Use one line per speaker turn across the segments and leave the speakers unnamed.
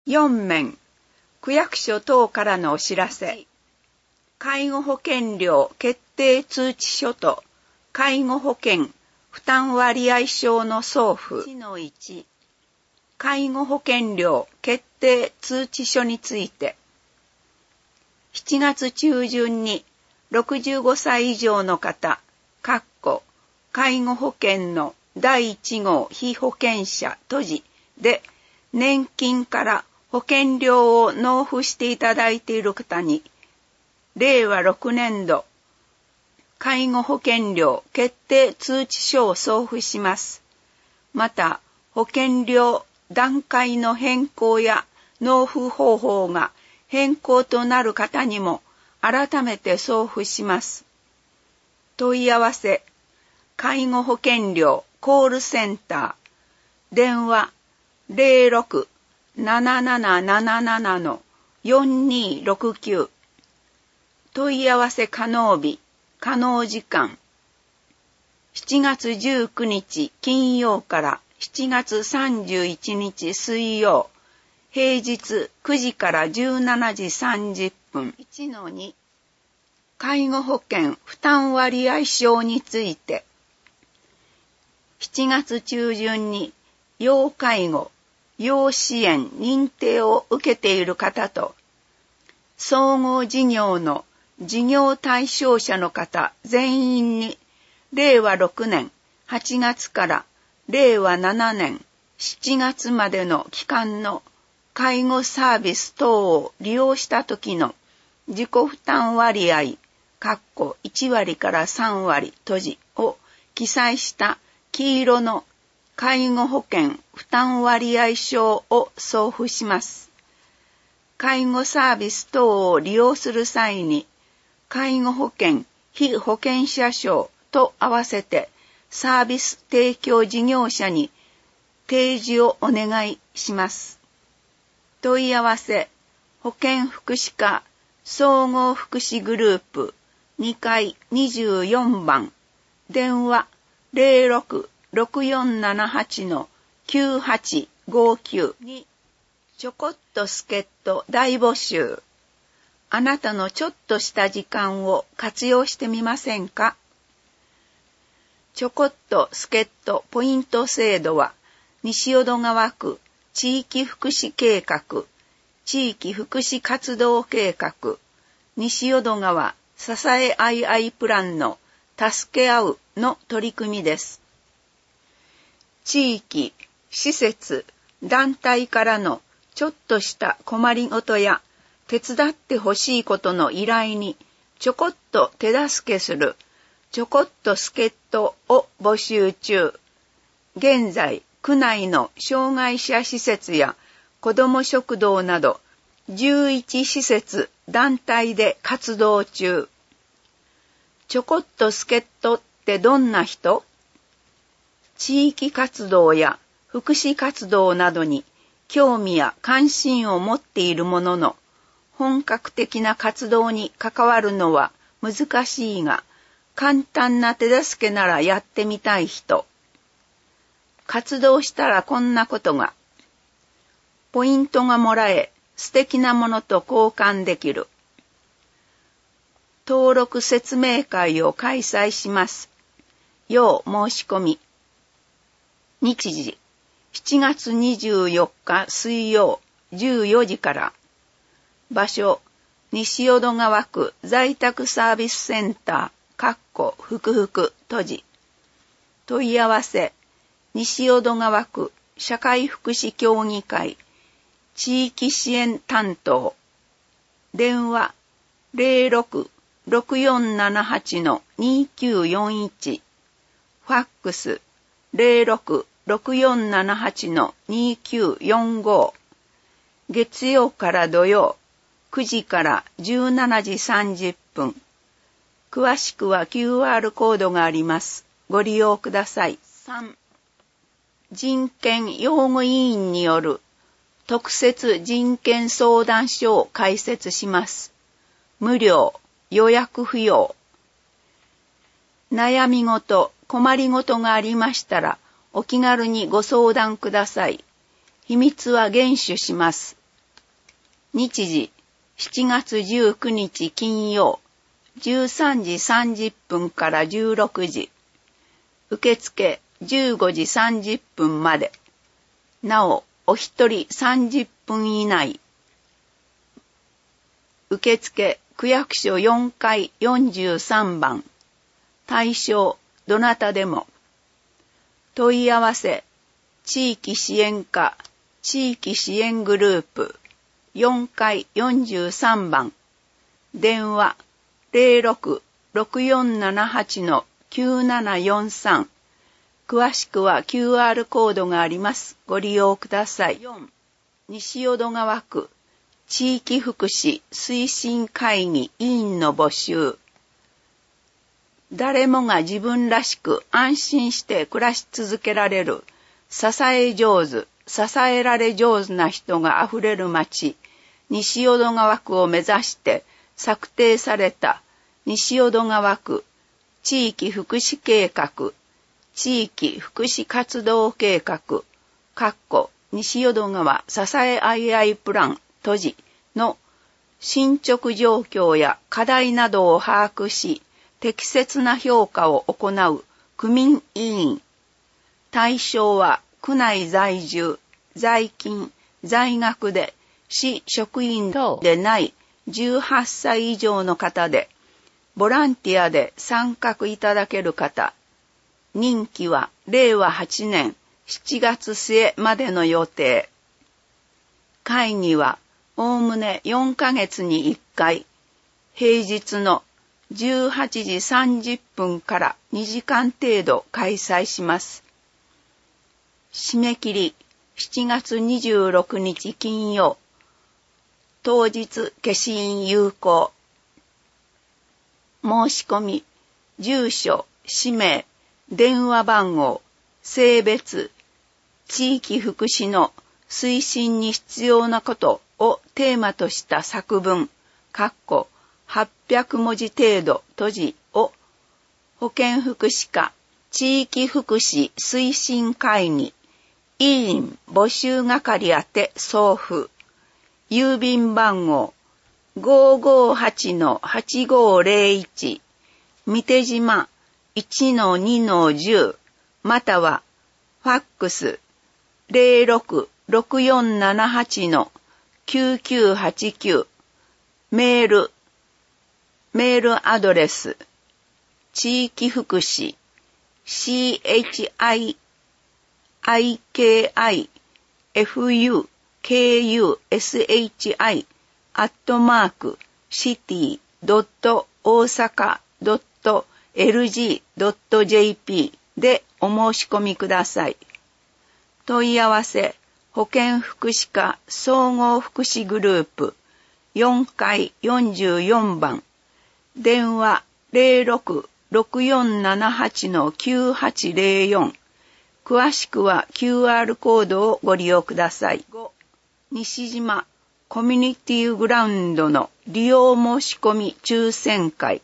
4面、区役所等からのお知らせ。介護保険料決定通知書と介護保険負担割合証の送付。1-1、介護保険料決定通知書について、7月中旬に65歳以上の方、介護保険の第1号被保険者閉じで年金から保険料を納付していただいている方に、令和6年度介護保険料決定通知書を送付します。また、保険料段階の変更や納付方法が変更となる方にも改めて送付します。問い合わせ、介護保険料コールセンター、電話 06-7777-4269、問い合わせ可能日、可能時間、7月19日金曜から7月31日水曜、平日9時から17時30分。1-2、介護保険負担割合証について、7月中旬に要介護、要支援認定を受けている方と、総合事業の事業対象者の方全員に、令和6年8月から令和7年7月までの期間の介護サービス等を利用した時の自己負担割合、1割から3割閉じを記載した黄色の介護保険負担割合証を送付します。介護サービス等を利用する際に、介護保険被保険者証と合わせてサービス提供事業者に提示をお願いします。問い合わせ、保健福祉課総合福祉グループ2階24番、電話 06-6478-9859 に、ちょこっと助っ人大募集。あなたのちょっとした時間を活用してみませんか？ちょこっと助っ人ポイント制度は、西淀川区地域福祉計画、地域福祉活動計画、西淀川支え合い合いプランの助け合うの取り組みです。地域、施設、団体からのちょっとした困りごとや手伝ってほしいことの依頼にちょこっと手助けするちょこっと助っ人を募集中。現在、区内の障害者施設や子ども食堂など11施設団体で活動中。ちょこっと助っ人ってどんな人？地域活動や福祉活動などに興味や関心を持っているものの、本格的な活動に関わるのは難しいが、簡単な手助けならやってみたい人。活動したらこんなことが。ポイントがもらえ、素敵なものと交換できる。登録説明会を開催します。要申し込み。日時、7月24日水曜14時から。場所、西淀川区在宅サービスセンター、福々閉じ。問い合わせ、西淀川区社会福祉協議会地域支援担当。電話06-6478-2941。ファックス06-6478-2945。月曜から土曜9時から17時30分。詳しくは QR コードがあります。ご利用ください。3、人権擁護委員による特設人権相談所を開設します。無料、予約不要。悩み事、困りごとがありましたら、お気軽にご相談ください。秘密は厳守します。 日時、7月19日金曜、13時30分から16時。受付15時30分まで。なお、お一人30分以内。受付区役所4階43番。対象、どなたでも。問い合わせ、地域支援課、地域支援グループ、4階43番。電話、06-6478-9743。詳しくは QR コードがあります。ご利用ください。4. 西淀川区地域福祉推進会議委員の募集。誰もが自分らしく安心して暮らし続けられる、支え上手、支えられ上手な人があふれる町、西淀川区を目指して策定された西淀川区地域福祉計画、地域福祉活動計画、西淀川支え合い合いプラン閉じの進捗状況や課題などを把握し、適切な評価を行う区民委員。対象は区内在住、在勤、在学で市職員でない18歳以上の方で、ボランティアで参画いただける方。任期は令和8年7月末までの予定。会議はおおむね4ヶ月に1回、平日の18時30分から2時間程度開催します。締め切り7月26日金曜。当日消印有効。申し込み、住所、氏名、電話番号、性別、地域福祉の推進に必要なことをテーマとした作文、800文字程度閉じを保健福祉課地域福祉推進会議委員募集係宛て送付。郵便番号 558-8501 三手島 1-2-10 またはファックス 06-6478-9989 メールアドレス地域福祉 chikufukushi@city.osaka.lg.jp でお申し込みください。問い合わせ保健福祉課総合福祉グループ4階44番電話 06-6478-9804 詳しくは QR コードをご利用ください。5. 西島コミュニティグラウンドの利用申し込み抽選会。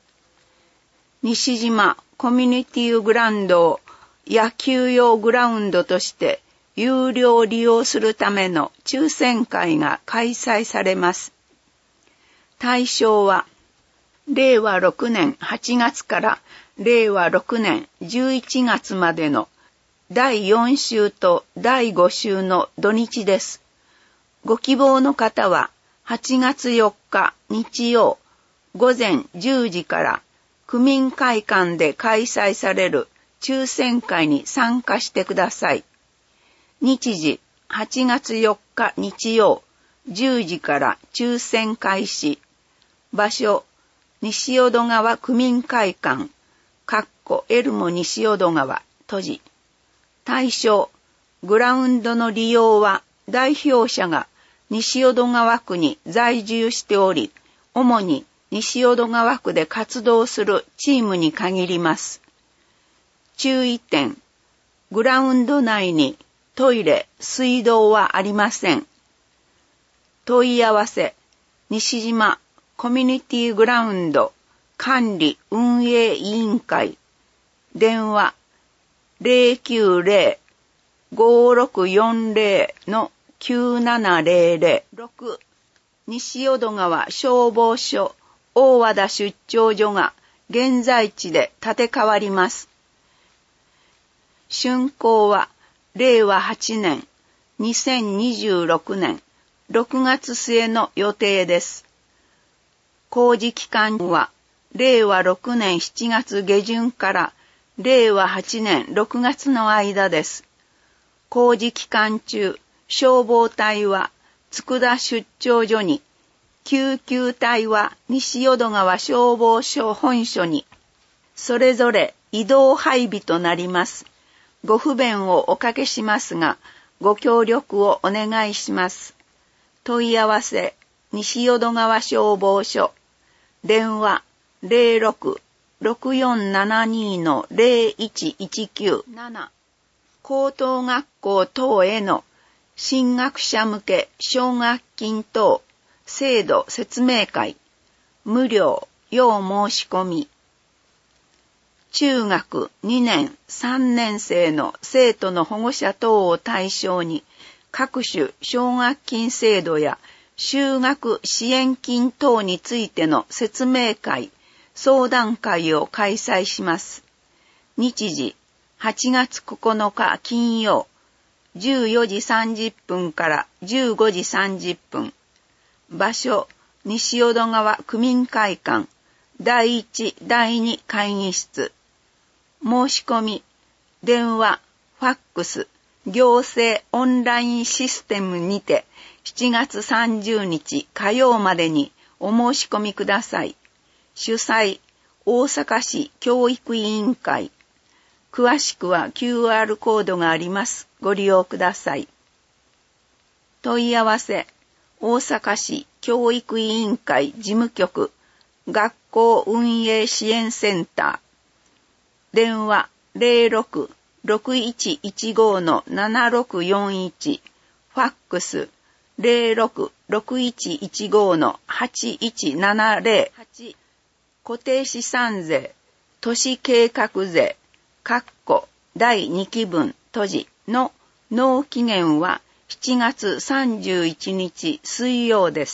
西島コミュニティグラウンドを野球用グラウンドとして有料利用するための抽選会が開催されます。対象は令和6年8月から令和6年11月までの第4週と第5週の土日です。ご希望の方は8月4日日曜午前10時から区民会館で開催される抽選会に参加してください。日時8月4日日曜10時から抽選開始。場所西淀川区民会館エルモ西淀川閉じ。対象グラウンドの利用は代表者が西淀川区に在住しており、主に西淀川区で活動するチームに限ります。注意点、グラウンド内にトイレ、水道はありません。問い合わせ、西島コミュニティグラウンド管理運営委員会電話 090-5640-9700 6. 西淀川消防署大和田出張所が現在地で建て替わります。竣工は令和8年2026年6月末の予定です。工事期間は令和6年7月下旬から令和8年6月の間です。工事期間中、消防隊は佃出張所に、救急隊は西淀川消防署本所に、それぞれ移動配備となります。ご不便をおかけしますが、ご協力をお願いします。問い合わせ、西淀川消防署。電話、06-6472-0119。高等学校等への進学者向け奨学金等制度説明会。無料、要申し込み。中学2年3年生の生徒の保護者等を対象に各種奨学金制度や就学支援金等についての説明会、相談会を開催します。日時8月9日金曜、14時30分から15時30分。場所、西淀川区民会館、第1、第2会議室。申し込み、電話、ファックス、行政オンラインシステムにて7月30日火曜までにお申し込みください。主催、大阪市教育委員会。詳しくは QR コードがあります。ご利用ください。問い合わせ、大阪市教育委員会事務局、学校運営支援センター。電話06-6115-7641。ファックス06-6115-8170。固定資産税、都市計画税、第2期分閉じの納期限は7月31日水曜です。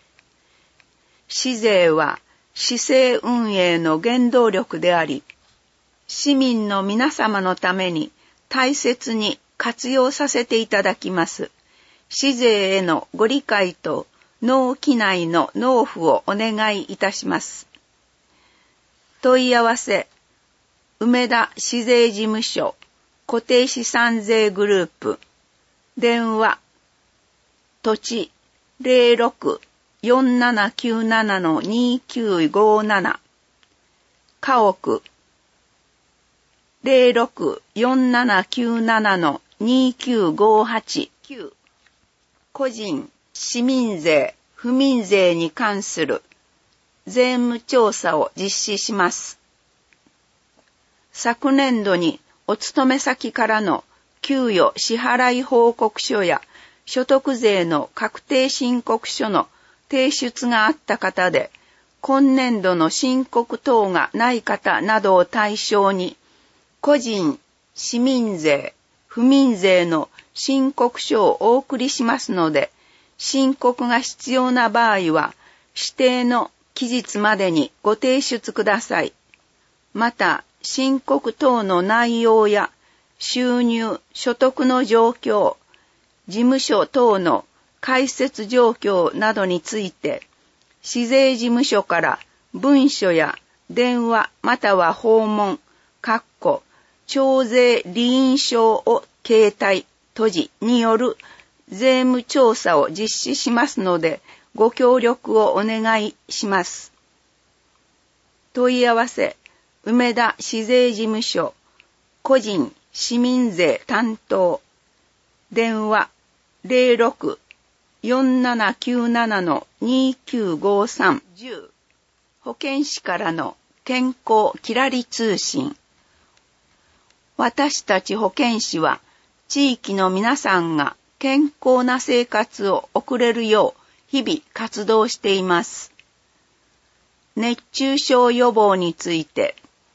市税は市政運営の原動力であり、市民の皆様のために大切に活用させていただきます。市税へのご理解と納期内の納付をお願いいたします。問い合わせ、梅田市税事務所固定資産税グループ。電話、土地06-4797-2957。家屋06-4797-2958。個人、市民税、府民税に関する税務調査を実施します。昨年度にお勤め先からの給与支払い報告書や所得税の確定申告書の提出があった方で、今年度の申告等がない方などを対象に、個人、市民税、府民税の申告書をお送りしますので、申告が必要な場合は、指定の期日までにご提出ください。また、申告等の内容や収入、所得の状況、事務所等の開設状況などについて、市税事務所から文書や電話または訪問、徴税理印証を携帯、閉じによる税務調査を実施しますので、ご協力をお願いします。問い合わせ、梅田市税事務所、個人市民税担当。電話06-4797-2953。保健師からの健康きらり通信。私たち保健師は、地域の皆さんが健康な生活を送れるよう日々活動しています。熱中症予防について、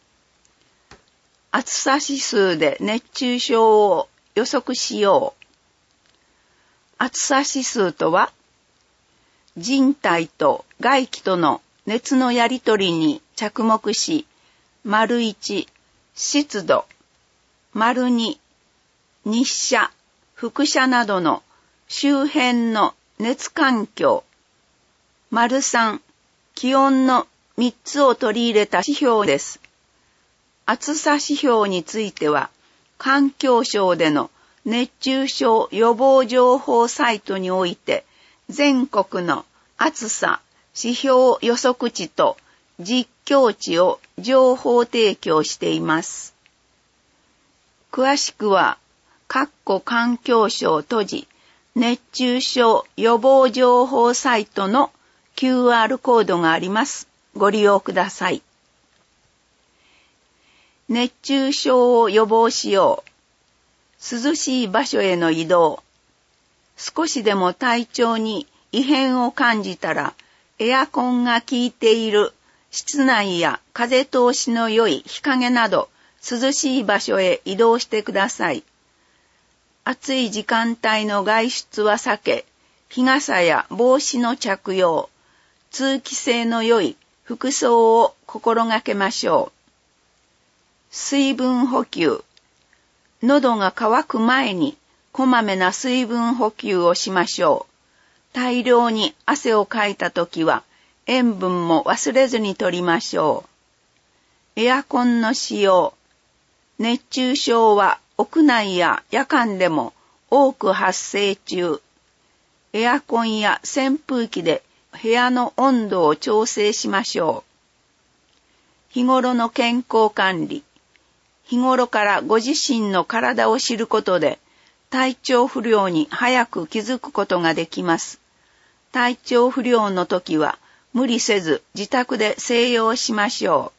暑さ指数で熱中症を予測しよう。暑さ指数とは、 人体と外気との熱のやり取りに着目し、1、湿度、2、日射、輻射などの周辺の熱環境、3、気温の3つを取り入れた指標です。暑さ指標については、環境省での熱中症予防情報サイトにおいて、全国の暑さ指標予測値と実況値を情報提供しています。詳しくは、環境省閉じ熱中症予防情報サイトの QR コードがあります。ご利用ください。熱中症を予防しよう。涼しい場所への移動。少しでも体調に異変を感じたら、エアコンが効いている室内や風通しの良い日陰など涼しい場所へ移動してください。暑い時間帯の外出は避け、日傘や帽子の着用、通気性の良い服装を心がけましょう。水分補給。喉が渇く前にこまめな水分補給をしましょう。大量に汗をかいたときは塩分も忘れずに取りましょう。エアコンの使用。熱中症は屋内や夜間でも多く発生中。エアコンや扇風機で部屋の温度を調整しましょう。日頃の健康管理。日頃からご自身の体を知ることで体調不良に早く気づくことができます。体調不良の時は無理せず自宅で静養しましょう。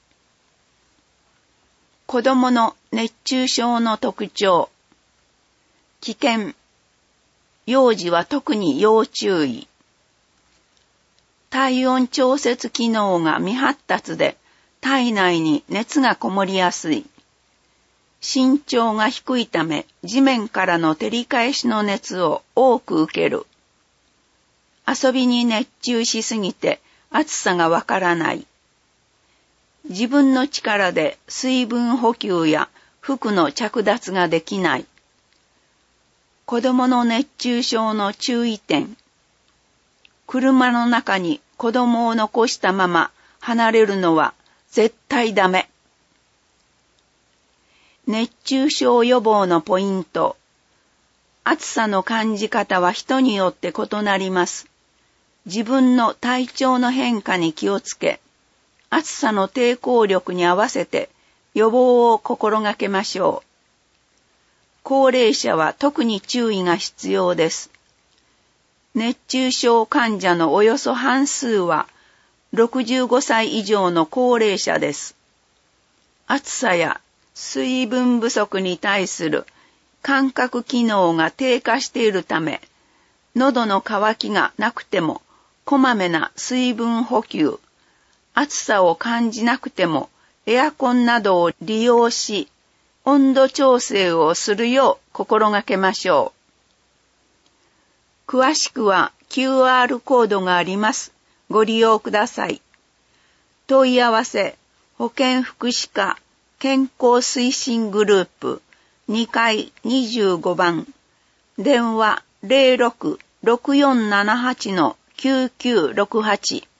子供の熱中症の特徴。危険。幼児は特に要注意。体温調節機能が未発達で体内に熱がこもりやすい。身長が低いため地面からの照り返しの熱を多く受ける。遊びに熱中しすぎて暑さがわからない。自分の力で水分補給や服の着脱ができない。子供の熱中症の注意点。車の中に子供を残したまま離れるのは絶対ダメ。熱中症予防のポイント。暑さの感じ方は人によって異なります。自分の体調の変化に気をつけ、暑さの抵抗力に合わせて予防を心がけましょう。高齢者は特に注意が必要です。熱中症患者のおよそ半数は65歳以上の高齢者です。暑さや水分不足に対する感覚機能が低下しているため、喉の渇きがなくてもこまめな水分補給、暑さを感じなくてもエアコンなどを利用し、温度調整をするよう心がけましょう。詳しくは QR コードがあります。ご利用ください。問い合わせ、保健福祉課健康推進グループ2階25番、電話 06-6478-9968